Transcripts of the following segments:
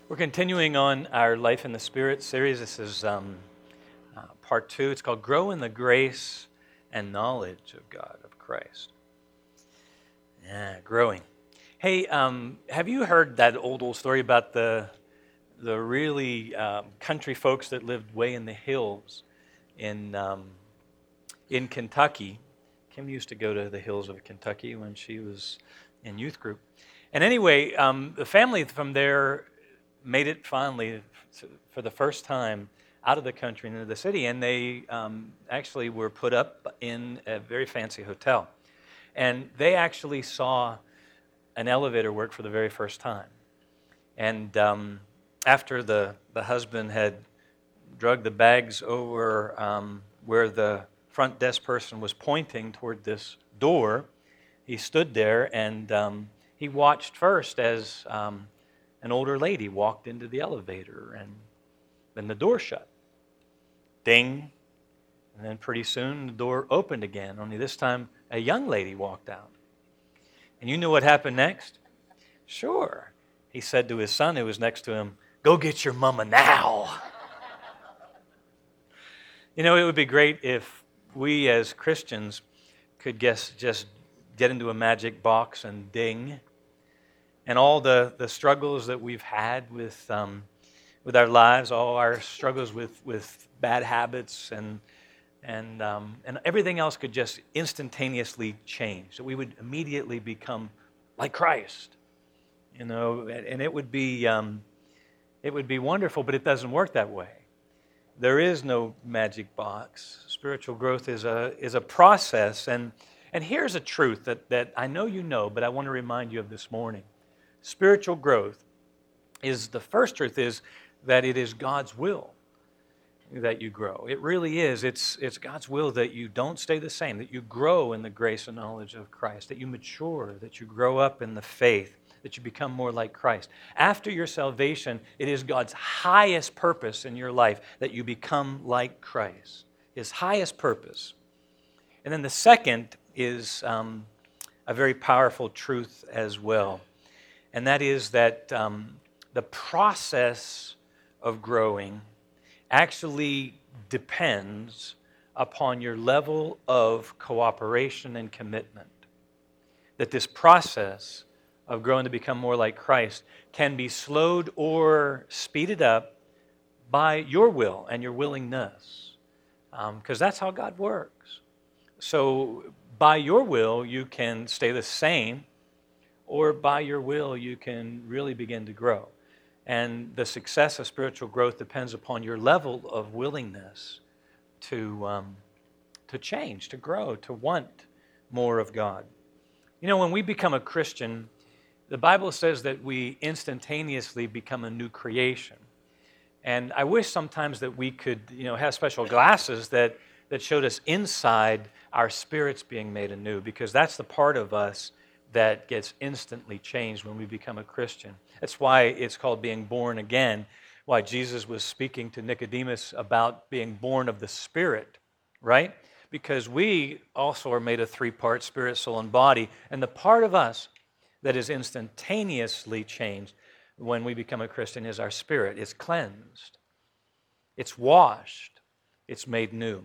We're continuing on our Life in the Spirit series. This is part 2. It's called Grow in the Grace and Knowledge of God, of Christ. Yeah, growing. Hey, have you heard that old story about the really country folks that lived way in the hills in Kentucky? Kim used to go to the hills of Kentucky when she was in youth group. And anyway, the family from there made it finally for the first time out of the country and into the city, and they actually were put up in a very fancy hotel. And they actually saw an elevator work for the very first time. And after the husband had dragged the bags over where the front desk person was pointing toward this door, he stood there and he watched first as an older lady walked into the elevator, and then the door shut. Ding. And then pretty soon the door opened again, only this time a young lady walked out. And you know what happened next? Sure. He said to his son who was next to him, "Go get your mama now." You know, it would be great if we as Christians could just get into a magic box and ding. And all the struggles that we've had with our lives, all our struggles with bad habits and everything else could just instantaneously change. That we would immediately become like Christ, you know. And it would be wonderful, but it doesn't work that way. There is no magic box. Spiritual growth is a process, and here's a truth that I know you know, but I want to remind you of this morning. Spiritual growth is, the first truth is that it is God's will that you grow. It really is. It's God's will that you don't stay the same, that you grow in the grace and knowledge of Christ, that you mature, that you grow up in the faith, that you become more like Christ. After your salvation, it is God's highest purpose in your life that you become like Christ, His highest purpose. And then the second is a very powerful truth as well. And that is that the process of growing actually depends upon your level of cooperation and commitment. That this process of growing to become more like Christ can be slowed or speeded up by your will and your willingness. Because that's how God works. So by your will, you can stay the same, or by your will, you can really begin to grow. And the success of spiritual growth depends upon your level of willingness to change, to grow, to want more of God. You know, when we become a Christian, the Bible says that we instantaneously become a new creation. And I wish sometimes that we could, have special glasses that showed us inside our spirits being made anew, because that's the part of us that gets instantly changed when we become a Christian. That's why it's called being born again, why Jesus was speaking to Nicodemus about being born of the Spirit, right? Because we also are made of 3 parts, spirit, soul, and body, and the part of us that is instantaneously changed when we become a Christian is our spirit. It's cleansed, it's washed, it's made new.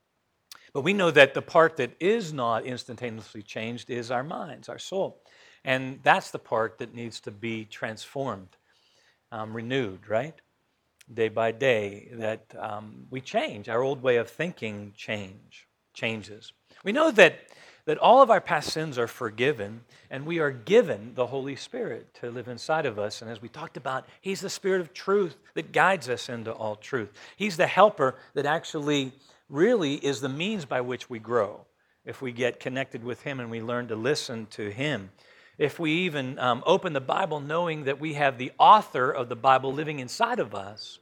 But we know that the part that is not instantaneously changed is our minds, our soul. And that's the part that needs to be transformed, renewed, right? Day by day, that we change. Our old way of thinking changes. We know that all of our past sins are forgiven, and we are given the Holy Spirit to live inside of us. And as we talked about, He's the Spirit of truth that guides us into all truth. He's the helper that actually really is the means by which we grow. If we get connected with Him and we learn to listen to Him. If we even open the Bible knowing that we have the author of the Bible living inside of us,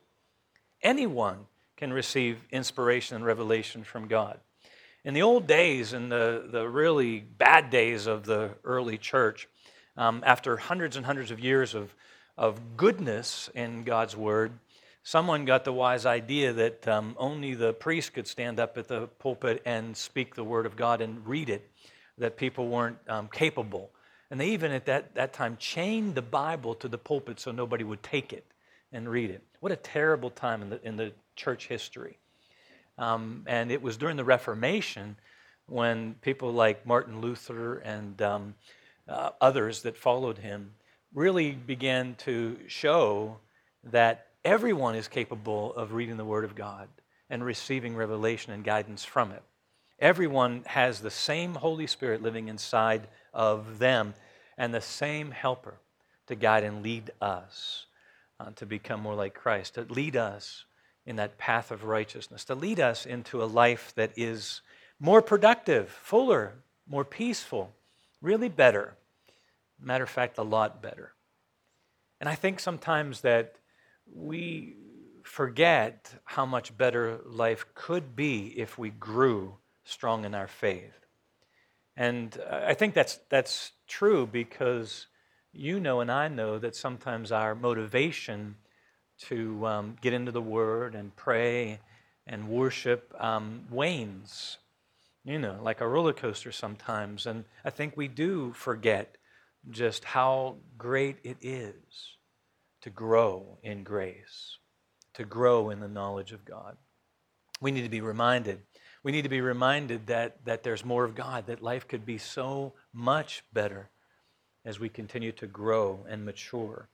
anyone can receive inspiration and revelation from God. In the old days, in the really bad days of the early church, after hundreds and hundreds of years of goodness in God's Word, someone got the wise idea that only the priest could stand up at the pulpit and speak the Word of God and read it, that people weren't capable. And they even at that time chained the Bible to the pulpit so nobody would take it. and read it. What a terrible time in the church history. And it was during the Reformation when people like Martin Luther and others that followed him really began to show that everyone is capable of reading the Word of God and receiving revelation and guidance from it. Everyone has the same Holy Spirit living inside of them and the same helper to guide and lead us to become more like Christ, to lead us in that path of righteousness, to lead us into a life that is more productive, fuller, more peaceful, really better. Matter of fact, a lot better. And I think sometimes that we forget how much better life could be if we grew strong in our faith. And I think that's true because you know and I know that sometimes our motivation to get into the Word and pray and worship wanes, like a roller coaster sometimes. And I think we do forget just how great it is to grow in grace, to grow in the knowledge of God. We need to be reminded. We need to be reminded that there's more of God, that life could be so much better as we continue to grow and mature.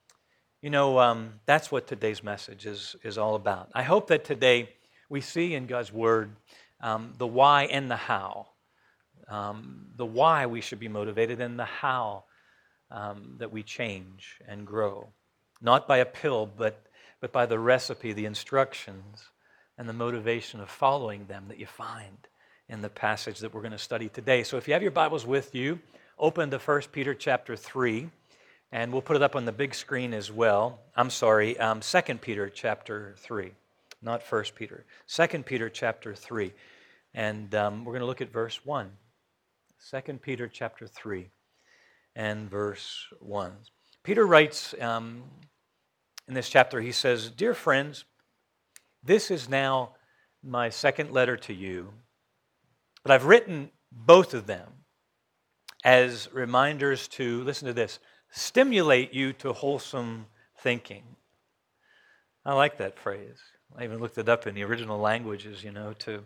That's what today's message is all about. I hope that today we see in God's Word the why and the how. The why we should be motivated and the how that we change and grow. Not by a pill, but by the recipe, the instructions, and the motivation of following them that you find in the passage that we're going to study today. So if you have your Bibles with you, open to 1 Peter chapter 3, and we'll put it up on the big screen as well. 2 Peter chapter 3, not 1 Peter. 2 Peter chapter 3, and we're going to look at verse 1. 2 Peter chapter 3 and verse 1. Peter writes in this chapter, he says, "Dear friends, this is now my second letter to you, but I've written both of them as reminders to," listen to this, "stimulate you to wholesome thinking." I like that phrase. I even looked it up in the original languages, to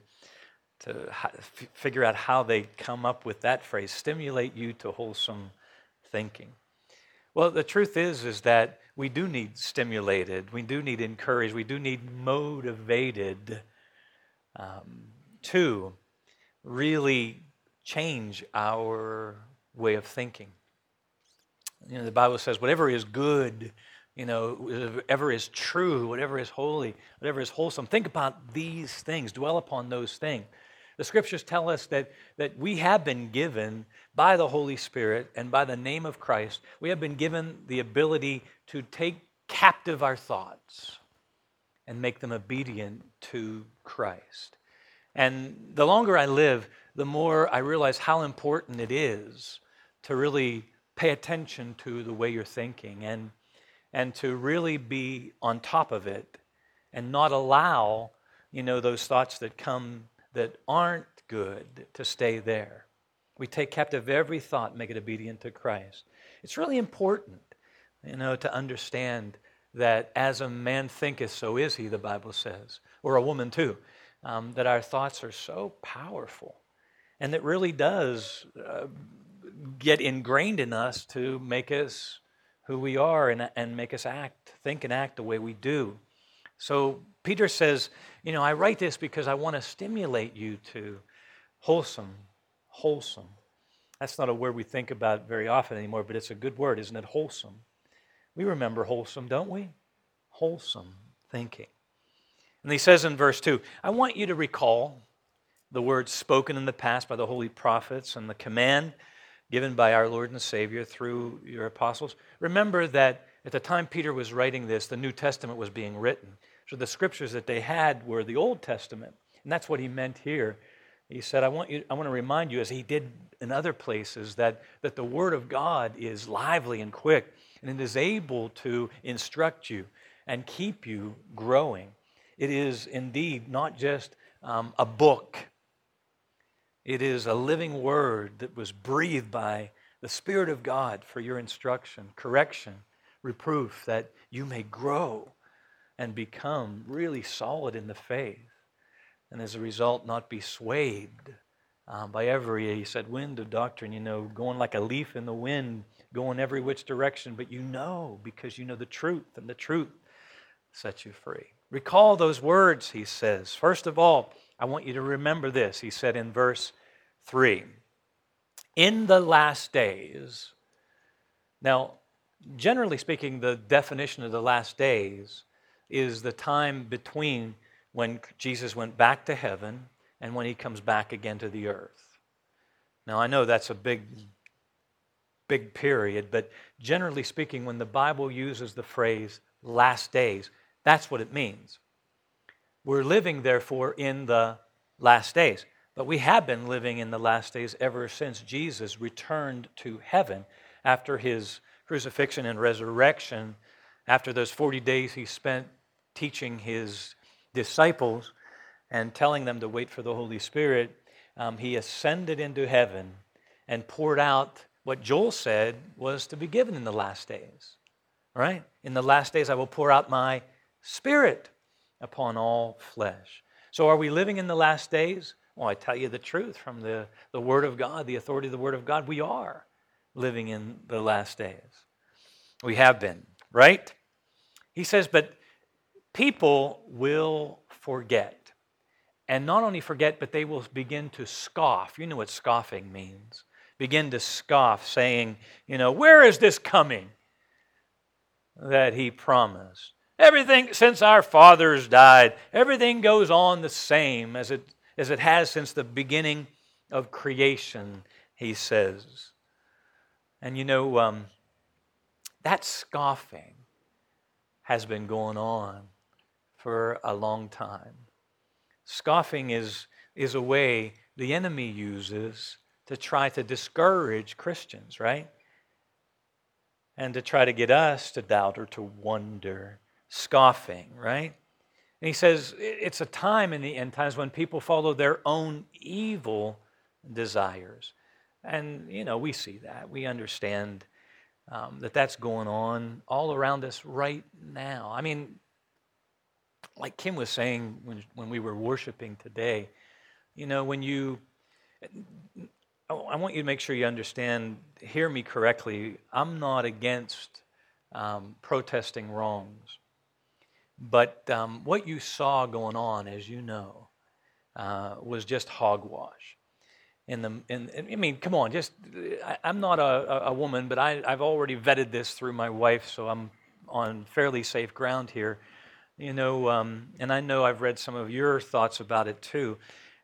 figure out how they come up with that phrase, stimulate you to wholesome thinking. Well, the truth is that we do need stimulated, we do need encouraged, we do need motivated to really change our way of thinking. The Bible says whatever is good, whatever is true, whatever is holy, whatever is wholesome, think about these things, dwell upon those things. The Scriptures tell us that we have been given by the Holy Spirit and by the name of Christ, we have been given the ability to take captive our thoughts and make them obedient to Christ. And the longer I live, the more I realize how important it is to really pay attention to the way you're thinking and to really be on top of it and not allow, those thoughts that come that aren't good to stay there. We take captive every thought and make it obedient to Christ. It's really important, to understand that as a man thinketh, so is he, the Bible says, or a woman too, that our thoughts are so powerful and it really does get ingrained in us to make us who we are and make us think and act the way we do. So Peter says, I write this because I want to stimulate you to wholesome. That's not a word we think about very often anymore, but it's a good word, isn't it? Wholesome. We remember wholesome, don't we? Wholesome thinking. And he says in verse 2, I want you to recall the words spoken in the past by the holy prophets and the command given by our Lord and Savior through your apostles. Remember that at the time Peter was writing this, the New Testament was being written. So the scriptures that they had were the Old Testament. And that's what he meant here. He said, I want to remind you, as he did in other places, that the Word of God is lively and quick, and it is able to instruct you and keep you growing. It is indeed not just a book. It is a living Word that was breathed by the Spirit of God for your instruction, correction, reproof, that you may grow and become really solid in the faith. And as a result, not be swayed by every, he said, wind of doctrine, going like a leaf in the wind, going every which direction. But because you know the truth, and the truth sets you free. Recall those words, he says. First of all, I want you to remember this. He said in verse 3, in the last days. Now, generally speaking, the definition of the last days is the time between when Jesus went back to heaven and when he comes back again to the earth. Now, I know that's a big period, but generally speaking, when the Bible uses the phrase last days, that's what it means. We're living, therefore, in the last days. But we have been living in the last days ever since Jesus returned to heaven after his crucifixion and resurrection. After those 40 days he spent teaching his disciples and telling them to wait for the Holy Spirit, he ascended into heaven and poured out what Joel said was to be given in the last days. Right? In the last days I will pour out my Spirit upon all flesh. So are we living in the last days? Well, I tell you the truth from the Word of God, the authority of the Word of God, we are living in the last days. We have been, right? He says, but people will forget. And not only forget, but they will begin to scoff. You know what scoffing means. Begin to scoff, saying, where is this coming that he promised? Everything since our fathers died, everything goes on the same as it has since the beginning of creation, he says. And that scoffing has been going on for a long time. Scoffing is a way the enemy uses to try to discourage Christians, right? And to try to get us to doubt or to wonder. Scoffing, right? And he says it's a time in the end times when people follow their own evil desires. And, we see that. We understand that that's going on all around us right now. I mean, like Kim was saying when we were worshiping today, I want you to make sure you understand, hear me correctly, I'm not against protesting wrongs. But what you saw going on, as you know, was just hogwash. Come on, I'm not a woman, but I've already vetted this through my wife, so I'm on fairly safe ground here. And I know I've read some of your thoughts about it too.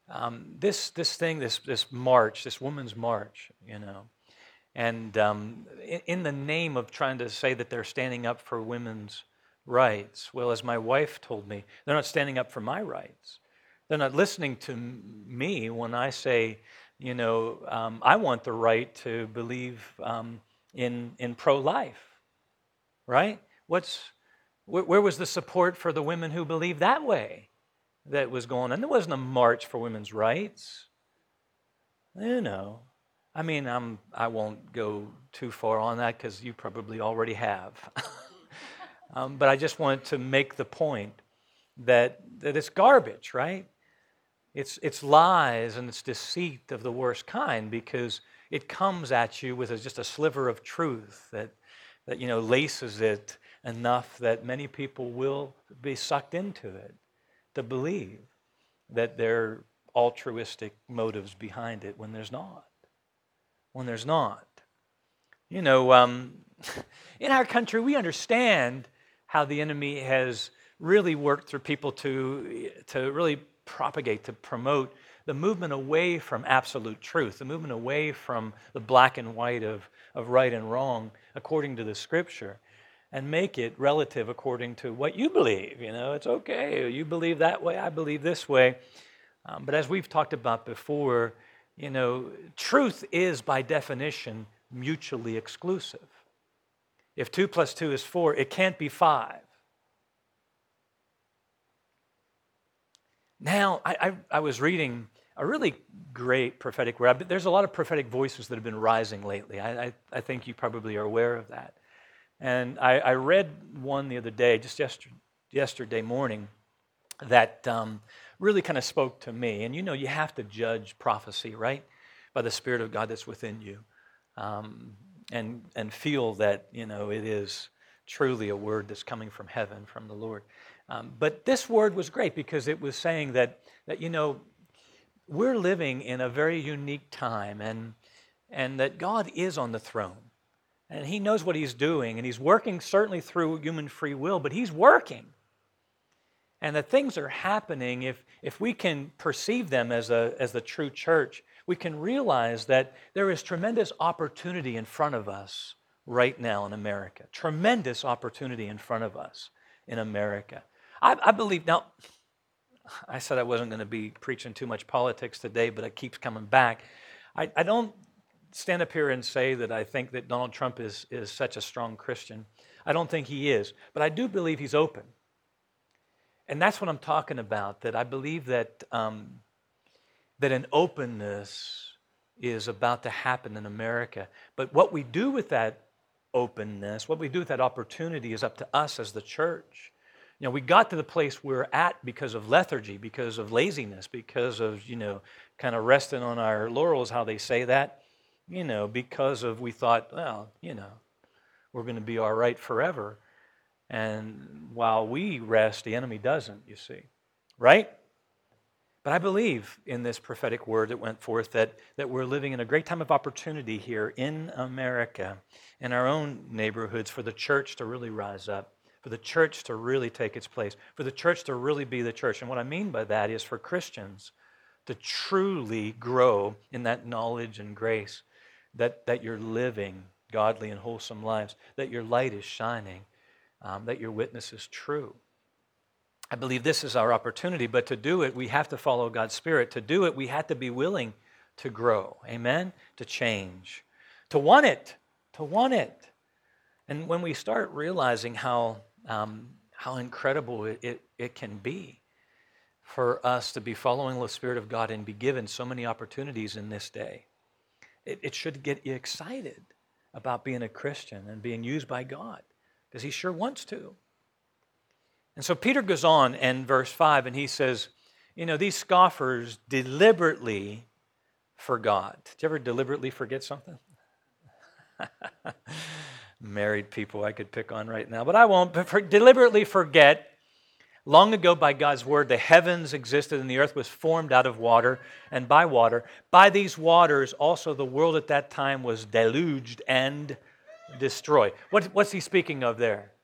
This march, this women's march, and in the name of trying to say that they're standing up for women's rights. Well, as my wife told me, they're not standing up for my rights. They're not listening to me when I say, I want the right to believe in pro-life, right? Where was the support for the women who believe that way that was going on? There wasn't a march for women's rights. I won't go too far on that because you probably already have. But I just wanted to make the point that it's garbage, right? It's lies and it's deceit of the worst kind, because it comes at you with just a sliver of truth that laces it enough that many people will be sucked into it to believe that there are altruistic motives behind it when there's not. In our country, we understand how the enemy has really worked through people to really propagate, to promote the movement away from absolute truth, the movement away from the black and white of right and wrong according to the Scripture, and make it relative according to what you believe. It's okay. You believe that way, I believe this way. But as we've talked about before, truth is by definition mutually exclusive. If 2 + 2 is 4, it can't be 5. Now, I was reading a really great prophetic word. There's a lot of prophetic voices that have been rising lately. I think you probably are aware of that. And I read one the other day, just yesterday morning, that really kind of spoke to me. And you have to judge prophecy, right? By the Spirit of God that's within you. And feel that, it is truly a word that's coming from heaven, from the Lord. But this word was great because it was saying that we're living in a very unique time and that God is on the throne. And He knows what He's doing, and He's working certainly through human free will, but He's working. And that things are happening, if we can perceive them as the true church, we can realize that there is tremendous opportunity in front of us right now in America. Tremendous opportunity in front of us in America. I believe, now, I said I wasn't going to be preaching too much politics today, but it keeps coming back. I don't stand up here and say that I think that Donald Trump is such a strong Christian. I don't think he is, but I do believe he's open. And that's what I'm talking about, that I believe that an openness is about to happen in America. But what we do with that openness, what we do with that opportunity is up to us as the church. We got to the place we're at because of lethargy, because of laziness, because of, kind of resting on our laurels, how they say that, because of we thought, well, we're going to be all right forever. And while we rest, the enemy doesn't, you see, right? But I believe in this prophetic word that went forth that we're living in a great time of opportunity here in America, in our own neighborhoods, for the church to really rise up, for the church to really take its place, for the church to really be the church. And what I mean by that is for Christians to truly grow in that knowledge and grace, that you're living godly and wholesome lives, that your light is shining, that your witness is true. I believe this is our opportunity, but to do it, we have to follow God's Spirit. To do it, we have to be willing to grow, amen? To change, to want it. And when we start realizing how incredible it can be for us to be following the Spirit of God and be given so many opportunities in this day, it should get you excited about being a Christian and being used by God, because He sure wants to. And so Peter goes on in verse 5 and he says, these scoffers deliberately forgot. Did you ever deliberately forget something? Married people I could pick on right now, but I won't. But deliberately forget, long ago by God's word, the heavens existed and the earth was formed out of water and by water. By these waters also the world at that time was deluged and destroyed. What's he speaking of there?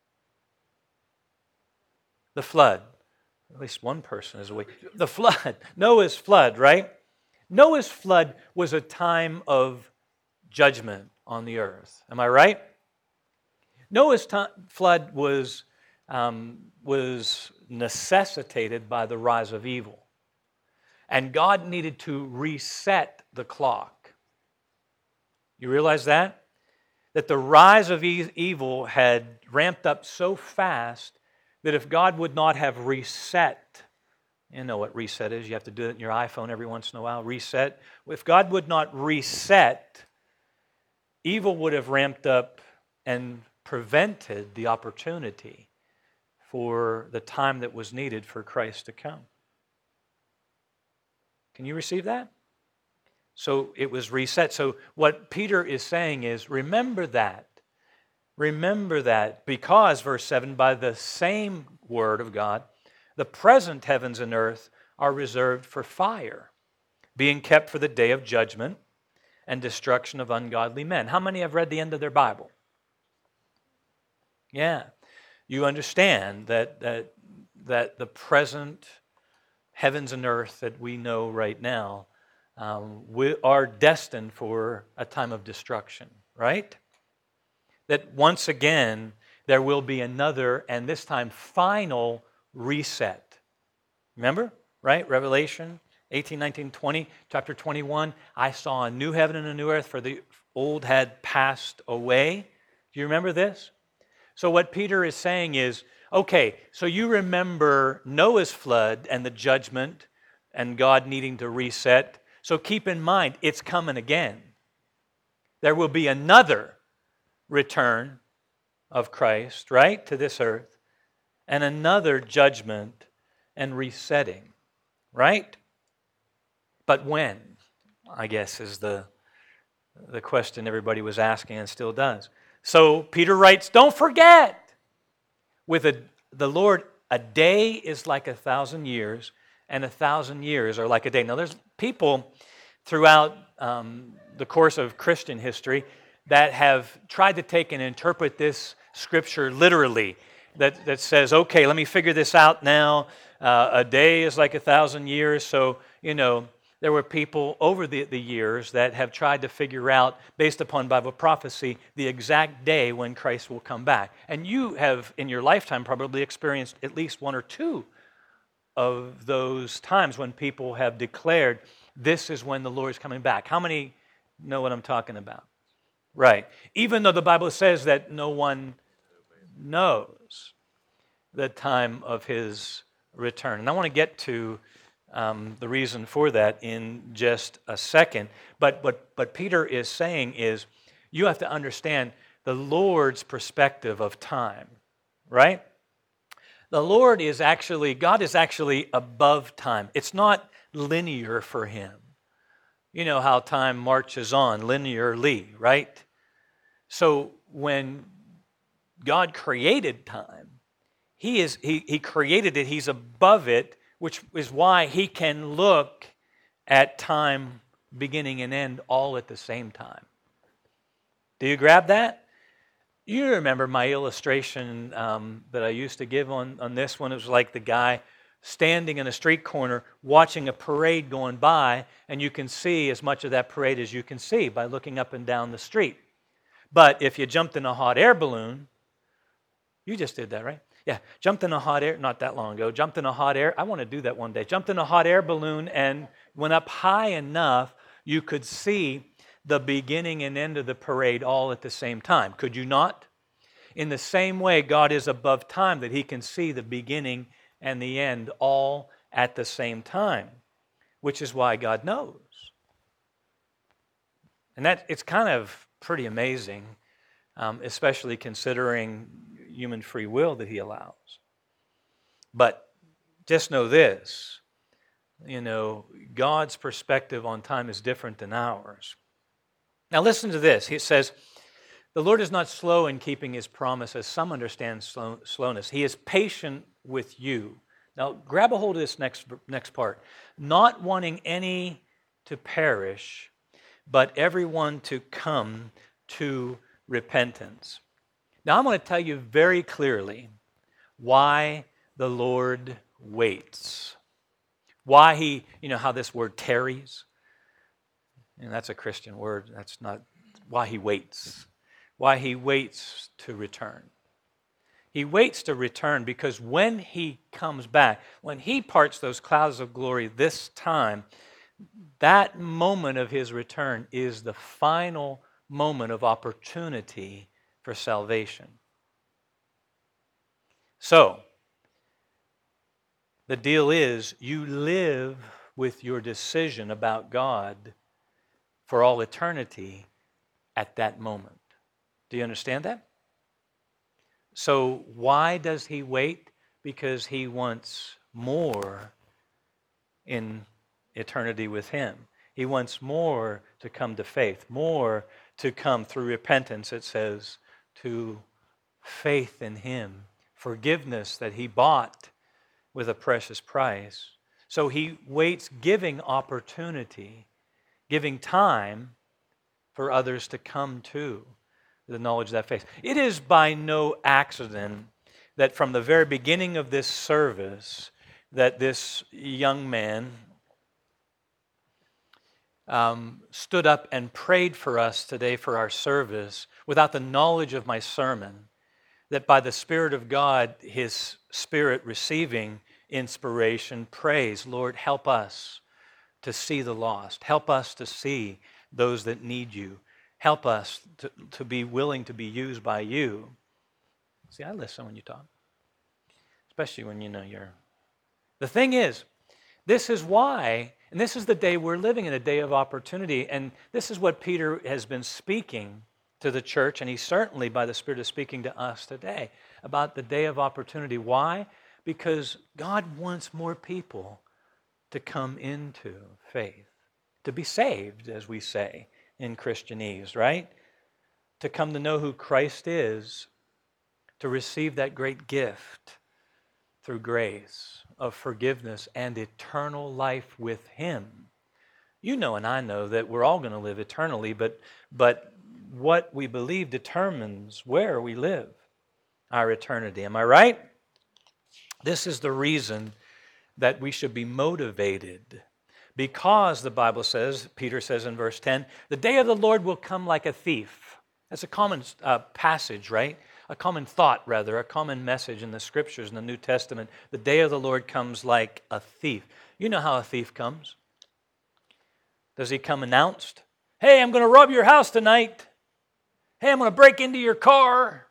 The flood. At least one person is awake. The flood. Noah's flood, right? Noah's flood was a time of judgment on the earth. Am I right? Noah's flood was necessitated by the rise of evil. And God needed to reset the clock. You realize that? That the rise of evil had ramped up so fast that if God would not have reset, you know what reset is, you have to do it in your iPhone every once in a while, reset. If God would not reset, evil would have ramped up and prevented the opportunity for the time that was needed for Christ to come. Can you receive that? So it was reset. So what Peter is saying is, remember that. Remember that because, verse 7, by the same word of God, the present heavens and earth are reserved for fire, being kept for the day of judgment and destruction of ungodly men. How many have read the end of their Bible? Yeah. You understand that the present heavens and earth that we know right now we are destined for a time of destruction, right? That once again, there will be another, and this time, final reset. Remember, right? Revelation 18, 19, 20, chapter 21. I saw a new heaven and a new earth, for the old had passed away. Do you remember this? So what Peter is saying is, okay, so you remember Noah's flood and the judgment and God needing to reset. So keep in mind, it's coming again. There will be another return of Christ, right, to this earth, and another judgment and resetting, right? But when, I guess, is the question everybody was asking and still does. So Peter writes, don't forget, with the Lord, a day is like 1,000 years, and 1,000 years are like a day. Now, there's people throughout the course of Christian history that have tried to take and interpret this scripture literally, that says, okay, let me figure this out now. A day is like 1,000 years, so, there were people over the years that have tried to figure out, based upon Bible prophecy, the exact day when Christ will come back. And you have, in your lifetime, probably experienced at least one or two of those times when people have declared, this is when the Lord is coming back. How many know what I'm talking about? Right. Even though the Bible says that no one knows the time of His return. And I want to get to the reason for that in just a second. But what Peter is saying is, you have to understand the Lord's perspective of time, right? God is actually above time. It's not linear for Him. You know how time marches on linearly, right? So when God created time, He created it, He's above it, which is why He can look at time beginning and end all at the same time. Do you grab that? You remember my illustration that I used to give on this one. It was like the guy standing in a street corner watching a parade going by, and you can see as much of that parade as you can see by looking up and down the street. But if you jumped in a hot air balloon, you just did that, right? Yeah, jumped in a hot air, not that long ago, jumped in a hot air, I want to do that one day, jumped in a hot air balloon and went up high enough you could see the beginning and end of the parade all at the same time. Could you not? In the same way, God is above time, that He can see the beginning and the end all at the same time, which is why God knows. And it's kind of pretty amazing, especially considering human free will that He allows. But just know this, God's perspective on time is different than ours. Now listen to this. He says, the Lord is not slow in keeping His promise, as some understand slowness. He is patient with you. Now grab a hold of this next part. Not wanting any to perish, but everyone to come to repentance. Now I'm going to tell you very clearly why the Lord waits. Why He, how this word tarries? And that's a Christian word. That's not why He waits. Why He waits to return. He waits to return because when He comes back, when He parts those clouds of glory this time, that moment of His return is the final moment of opportunity for salvation. So, the deal is, you live with your decision about God for all eternity at that moment. Do you understand that? So why does He wait? Because He wants more in eternity with Him. He wants more to come to faith, more to come through repentance, it says, to faith in Him, forgiveness that He bought with a precious price. So He waits, giving opportunity, giving time for others to come to the knowledge of that faith. It is by no accident that from the very beginning of this service that this young man stood up and prayed for us today for our service without the knowledge of my sermon, that by the Spirit of God, his spirit receiving inspiration, prays, Lord, help us to see the lost. Help us to see those that need you. Help us to be willing to be used by you. See, I listen when you talk, especially when you're... The thing is, this is why, and this is the day we're living in, a day of opportunity, and this is what Peter has been speaking to the church, and He certainly, by the Spirit, is speaking to us today about the day of opportunity. Why? Because God wants more people to come into faith, to be saved, as we say in Christianese, right? To come to know who Christ is, to receive that great gift through grace of forgiveness and eternal life with Him. You know and I know that we're all going to live eternally, but what we believe determines where we live our eternity. Am I right? This is the reason that we should be motivated, because the Bible says, Peter says in verse 10, the day of the Lord will come like a thief. That's a common passage, right? A common thought, rather, a common message in the Scriptures in the New Testament. The day of the Lord comes like a thief. You know how a thief comes. Does he come announced? Hey, I'm going to rob your house tonight. Hey, I'm going to break into your car.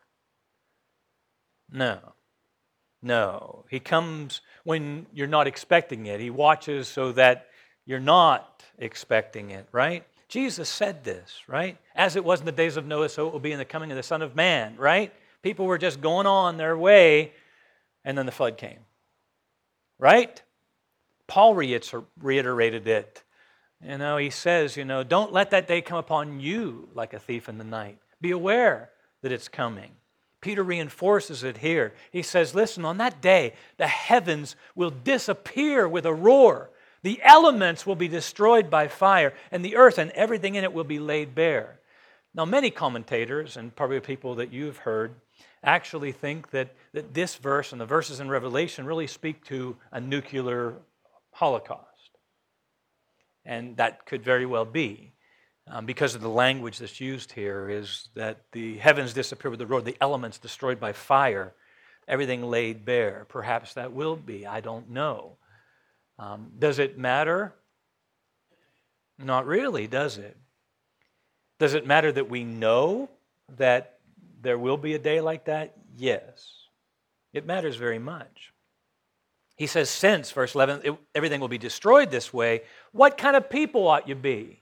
No. He comes when you're not expecting it. He watches so that you're not expecting it, right? Jesus said this, right? As it was in the days of Noah, so it will be in the coming of the Son of Man, right? People were just going on their way, and then the flood came, right? Paul reiterated it. He says, don't let that day come upon you like a thief in the night. Be aware that it's coming. Peter reinforces it here. He says, listen, on that day, the heavens will disappear with a roar. The elements will be destroyed by fire, and the earth and everything in it will be laid bare. Now, many commentators, and probably people that you've heard, actually think that this verse and the verses in Revelation really speak to a nuclear holocaust. And that could very well be, because of the language that's used here, is that the heavens disappear with the roar, the elements destroyed by fire, everything laid bare. Perhaps that will be. I don't know. Does it matter? Not really, does it? Does it matter that we know that there will be a day like that? Yes. It matters very much. He says, since, verse 11, everything will be destroyed this way, what kind of people ought you be?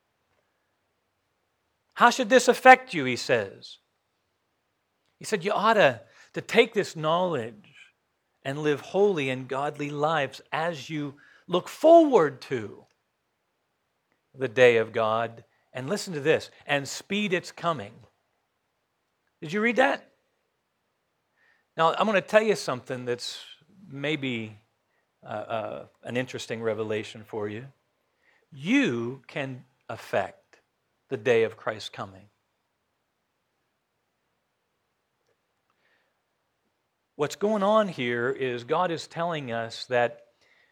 How should this affect you, he says. He said, you ought to take this knowledge and live holy and godly lives as you look forward to the day of God. And listen to this, and speed its coming. Did you read that? Now, I'm going to tell you something that's maybe an interesting revelation for you. You can affect the day of Christ's coming. What's going on here is God is telling us that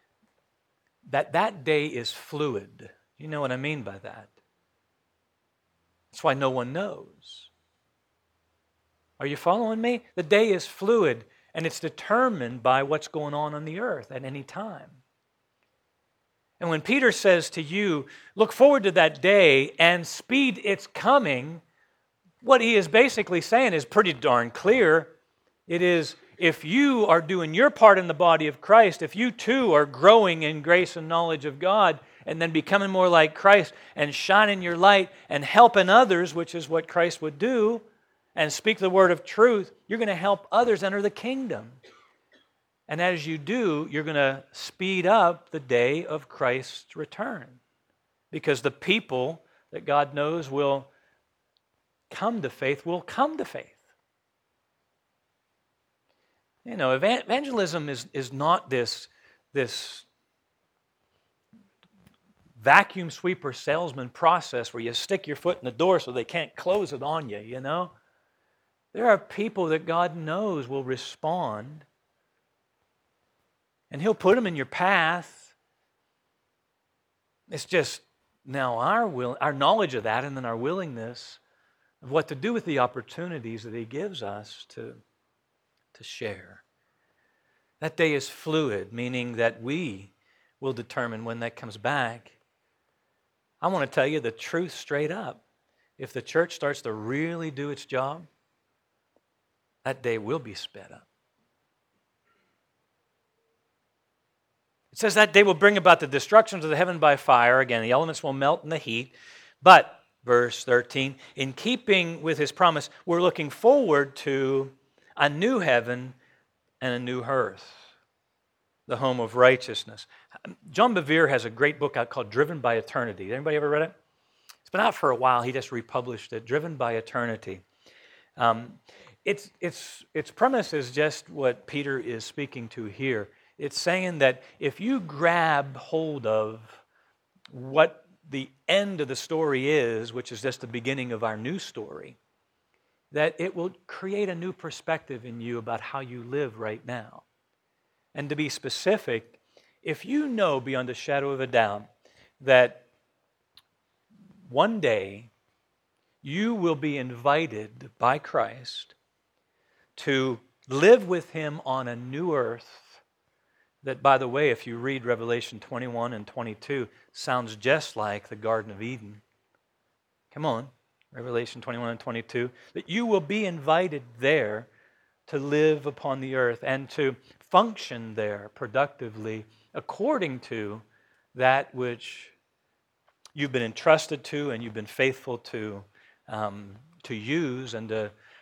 day is fluid. You know what I mean by that? That's why no one knows. Are you following me? The day is fluid, and it's determined by what's going on the earth at any time. And when Peter says to you, look forward to that day and speed its coming, what he is basically saying is pretty darn clear. It is, if you are doing your part in the body of Christ, if you too are growing in grace and knowledge of God, and then becoming more like Christ and shining your light and helping others, which is what Christ would do, and speak the word of truth, you're going to help others enter the kingdom. And as you do, you're going to speed up the day of Christ's return. Because the people that God knows will come to faith will come to faith. Evangelism is not this vacuum sweeper salesman process where you stick your foot in the door so they can't close it on you, There are people that God knows will respond, and He'll put them in your path. It's just now our knowledge of that, and then our willingness of what to do with the opportunities that He gives us to share. That day is fluid, meaning that we will determine when that comes back. I want to tell you the truth straight up. If the church starts to really do its job, that day will be sped up. It says that day will bring about the destruction of the heaven by fire. Again, the elements will melt in the heat. But verse 13, in keeping with his promise, we're looking forward to a new heaven and a new earth, the home of righteousness. John Bevere has a great book out called Driven by Eternity. Anybody ever read it? It's been out for a while. He just republished it, Driven by Eternity. Its premise is just what Peter is speaking to here. It's saying that if you grab hold of what the end of the story is, which is just the beginning of our new story, that it will create a new perspective in you about how you live right now. And to be specific, if you know beyond a shadow of a doubt that one day you will be invited by Christ to live with Him on a new earth, that, by the way, if you read Revelation 21 and 22, sounds just like the Garden of Eden. Come on, Revelation 21 and 22, that you will be invited there to live upon the earth and to function there productively according to that which you've been entrusted to and you've been faithful to use and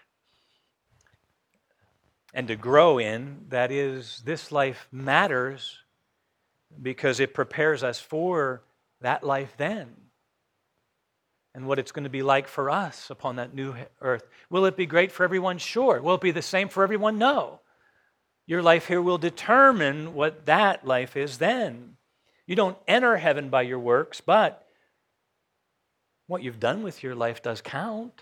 to grow in. That is, this life matters because it prepares us for that life then and what it's going to be like for us upon that new earth. Will it be great for everyone? Sure. Will it be the same for everyone? No. Your life here will determine what that life is then. You don't enter heaven by your works, but what you've done with your life does count.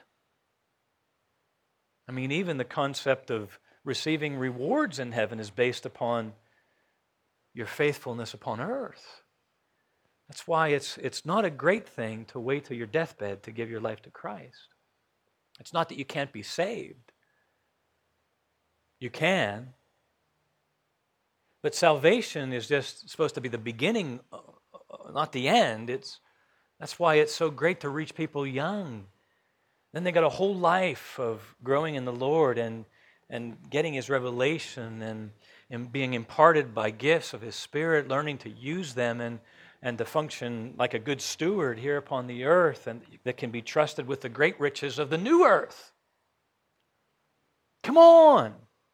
I mean, even the concept of receiving rewards in heaven is based upon your faithfulness upon earth. That's why it's not a great thing to wait till your deathbed to give your life to Christ. It's not that you can't be saved. You can. But salvation is just supposed to be the beginning, not the end. That's why it's so great to reach people young. Then they got a whole life of growing in the Lord and getting His revelation and being imparted by gifts of His Spirit, learning to use them and to function like a good steward here upon the earth, and that can be trusted with the great riches of the new earth. Come on.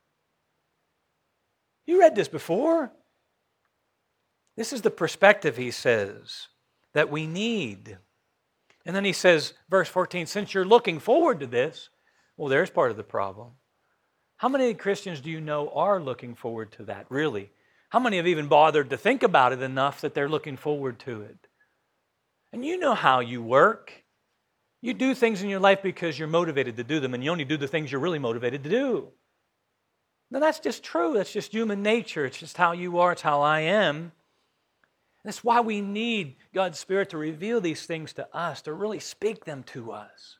You read this before. This is the perspective, he says, that we need. And then he says, verse 14, since you're looking forward to this, well, there's part of the problem. How many Christians do you know are looking forward to that, really? How many have even bothered to think about it enough that they're looking forward to it? And you know how you work. You do things in your life because you're motivated to do them, and you only do the things you're really motivated to do. Now, that's just true. That's just human nature. It's just how you are. It's how I am. That's why we need God's Spirit to reveal these things to us, to really speak them to us.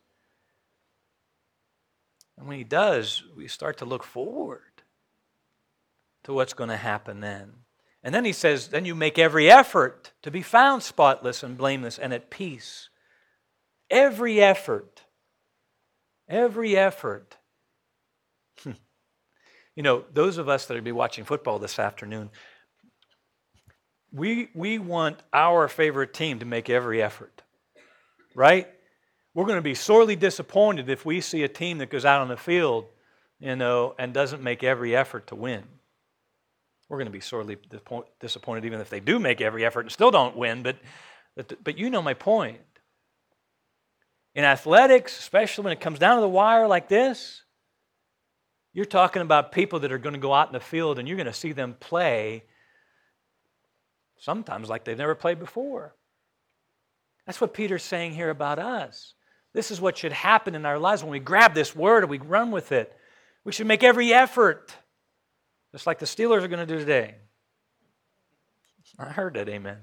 And when He does, we start to look forward to what's going to happen then. And then he says, then you make every effort to be found spotless and blameless and at peace. Every effort. Every effort. You know, those of us that will be watching football this afternoon, we want our favorite team to make every effort, right? We're going to be sorely disappointed if we see a team that goes out on the field, you know, and doesn't make every effort to win. We're going to be sorely disappointed even if they do make every effort and still don't win, but you know my point. In athletics, especially when it comes down to the wire like this, you're talking about people that are going to go out in the field and you're going to see them play sometimes like they've never played before. That's what Peter's saying here about us. This is what should happen in our lives when we grab this word and we run with it. We should make every effort, just like the Steelers are going to do today. I heard that, amen.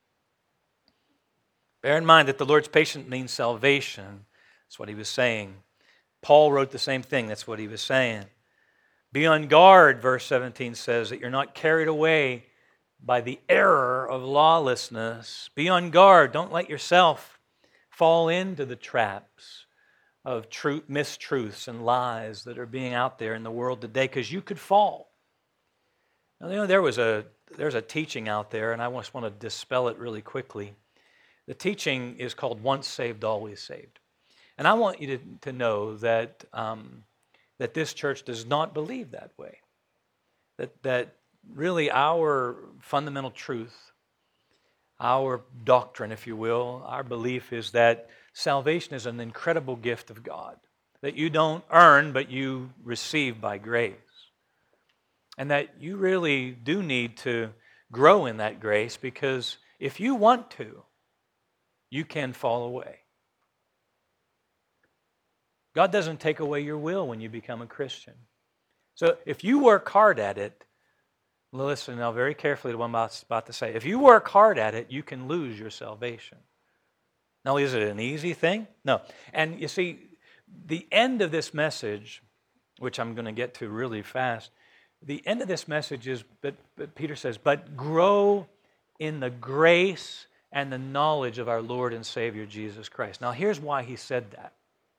Bear in mind that the Lord's patience means salvation. That's what he was saying. Paul wrote the same thing. That's what he was saying. Be on guard, verse 17 says, that you're not carried away by the error of lawlessness. Be on guard. Don't let yourself fall into the traps of mistruths and lies that are being out there in the world today, because you could fall. Now, you know, there's a teaching out there, and I just want to dispel it really quickly. The teaching is called once saved, always saved. And I want you to know that, that this church does not believe that way. That really our fundamental truth, our doctrine, if you will, our belief is that salvation is an incredible gift of God that you don't earn, but you receive by grace. And that you really do need to grow in that grace, because if you want to, you can fall away. God doesn't take away your will when you become a Christian. So if you work hard at it, listen now very carefully to what I'm about to say. If you work hard at it, you can lose your salvation. Now, is it an easy thing? No. And you see, the end of this message, which I'm going to get to really fast, the end of this message is, but Peter says, but grow in the grace and the knowledge of our Lord and Savior Jesus Christ. Now, here's why he said that.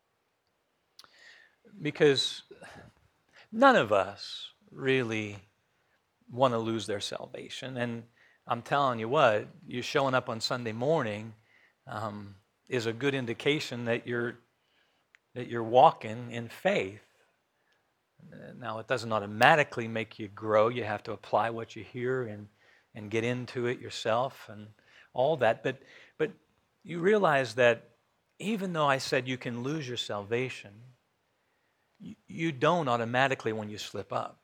Because none of us really want to lose their salvation. And I'm telling you what, you showing up on Sunday morning is a good indication that you're walking in faith. Now, it doesn't automatically make you grow. You have to apply what you hear and get into it yourself and all that. But you realize that even though I said you can lose your salvation, you don't automatically when you slip up.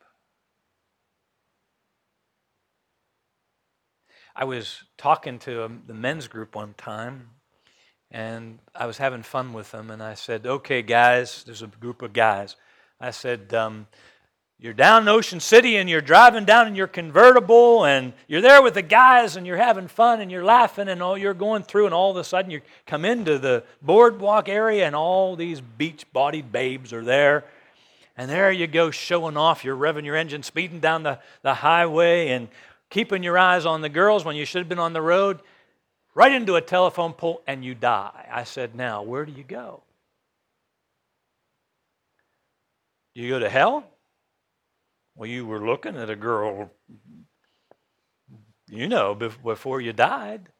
I was talking to the men's group one time, and I was having fun with them, and I said, okay, guys, there's a group of guys. I said, you're down in Ocean City, and you're driving down in your convertible, and you're there with the guys, and you're having fun, and you're laughing, and all you're going through, and all of a sudden you come into the boardwalk area, and all these beach-bodied babes are there. And there you go, showing off, you're revving your engine, speeding down the highway, and keeping your eyes on the girls when you should have been on the road, right into a telephone pole, and you die. I said, now, where do you go? Do you go to hell? Well, you were looking at a girl, before you died.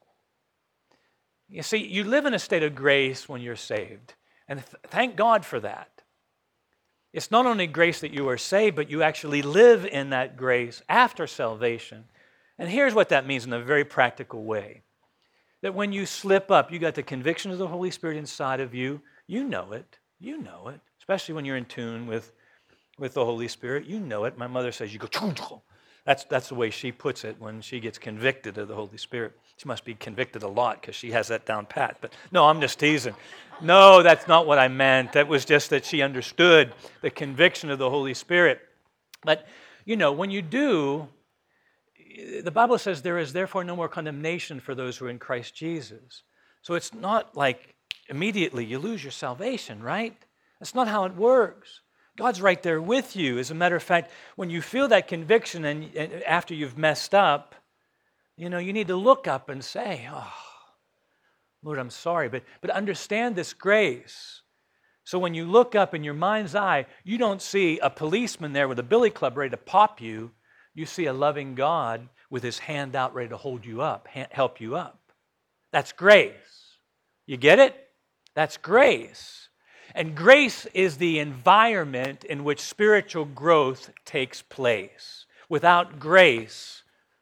You see, you live in a state of grace when you're saved. And thank God for that. It's not only grace that you are saved, but you actually live in that grace after salvation. And here's what that means in a very practical way. That when you slip up, you got the conviction of the Holy Spirit inside of you. You know it. You know it. Especially when you're in tune with the Holy Spirit. You know it. My mother says you go, that's the way she puts it when she gets convicted of the Holy Spirit. She must be convicted a lot because she has that down pat. But no, I'm just teasing. No, that's not what I meant. That was just that she understood the conviction of the Holy Spirit. But, when you do, the Bible says there is therefore no more condemnation for those who are in Christ Jesus. So it's not like immediately you lose your salvation, right? That's not how it works. God's right there with you. As a matter of fact, when you feel that conviction and after you've messed up, you need to look up and say, oh, Lord, I'm sorry. But understand this grace. So when you look up in your mind's eye, you don't see a policeman there with a billy club ready to pop you. You see a loving God with his hand out ready to hold you up, help you up. That's grace. You get it? That's grace. And grace is the environment in which spiritual growth takes place. Without grace,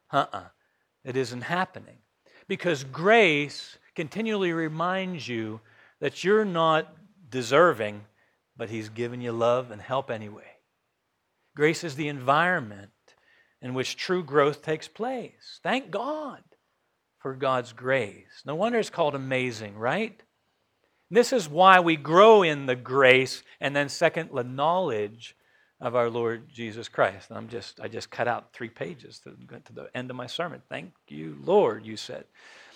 it isn't happening. Because grace continually reminds you that you're not deserving, but he's given you love and help anyway. Grace is the environment in which true growth takes place. Thank God for God's grace. No wonder it's called amazing, right? This is why we grow in the grace, and then second, the knowledge of our Lord Jesus Christ. And I just cut out 3 pages to get to the end of my sermon. Thank you, Lord, you said.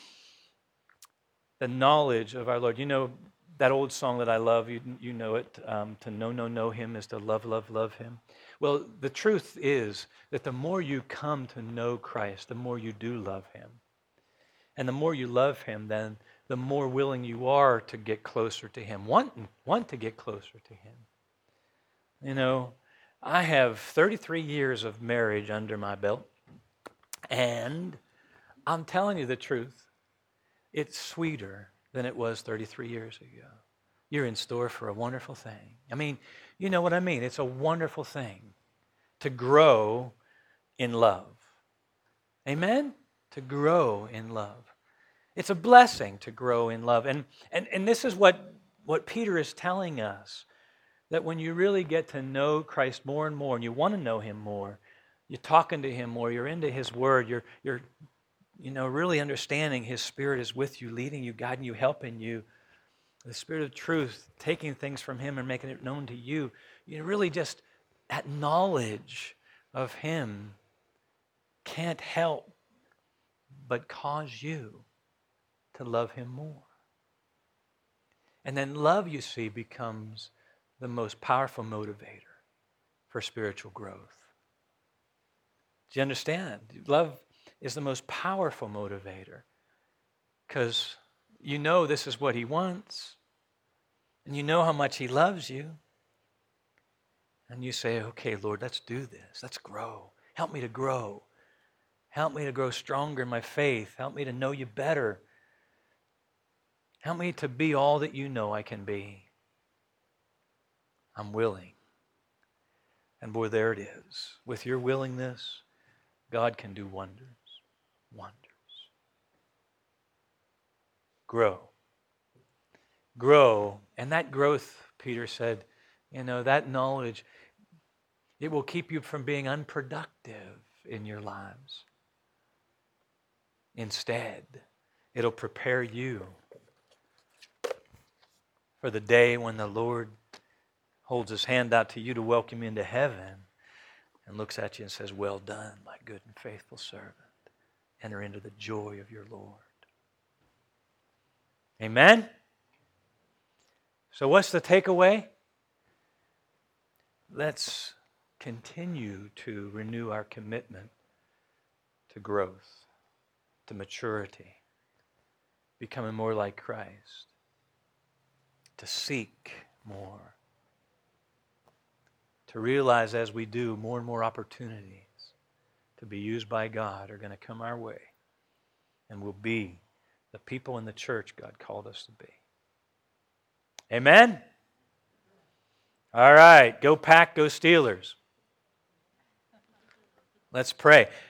The knowledge of our Lord. You know that old song that I love, you know it, to know him is to love him. Well, the truth is that the more you come to know Christ, the more you do love him. And the more you love him, then the more willing you are to get closer to him, want to get closer to him. I have 33 years of marriage under my belt, and I'm telling you the truth, it's sweeter than it was 33 years ago. you're in store for a wonderful thing. I mean, you know what I mean. It's a wonderful thing to grow in love. Amen? To grow in love. It's a blessing to grow in love. And this is what Peter is telling us, that when you really get to know Christ more and more, and you want to know Him more, you're talking to Him more, you're into His Word, you're really understanding His Spirit is with you, leading you, guiding you, helping you. The Spirit of truth, taking things from Him and making it known to you. You really just, that knowledge of Him can't help but cause you to love Him more. And then love, you see, becomes the most powerful motivator for spiritual growth. Do you understand? Love is the most powerful motivator because you know this is what He wants, and you know how much He loves you. And you say, okay, Lord, let's do this. Let's grow. Help me to grow. Help me to grow stronger in my faith. Help me to know You better. Help me to be all that You know I can be. I'm willing. And boy, there it is. With your willingness, God can do wonders. Wonders. Grow. Grow. And that growth, Peter said, that knowledge, it will keep you from being unproductive in your lives. Instead, it'll prepare you for the day when the Lord holds His hand out to you to welcome you into heaven and looks at you and says, well done, my good and faithful servant. Enter into the joy of your Lord. Amen? So what's the takeaway? Let's continue to renew our commitment to growth, to maturity, becoming more like Christ, to seek more, to realize as we do, more and more opportunities to be used by God are going to come our way, and we'll be the people in the church God called us to be. Amen? All right, go Pack, go Steelers. Let's pray.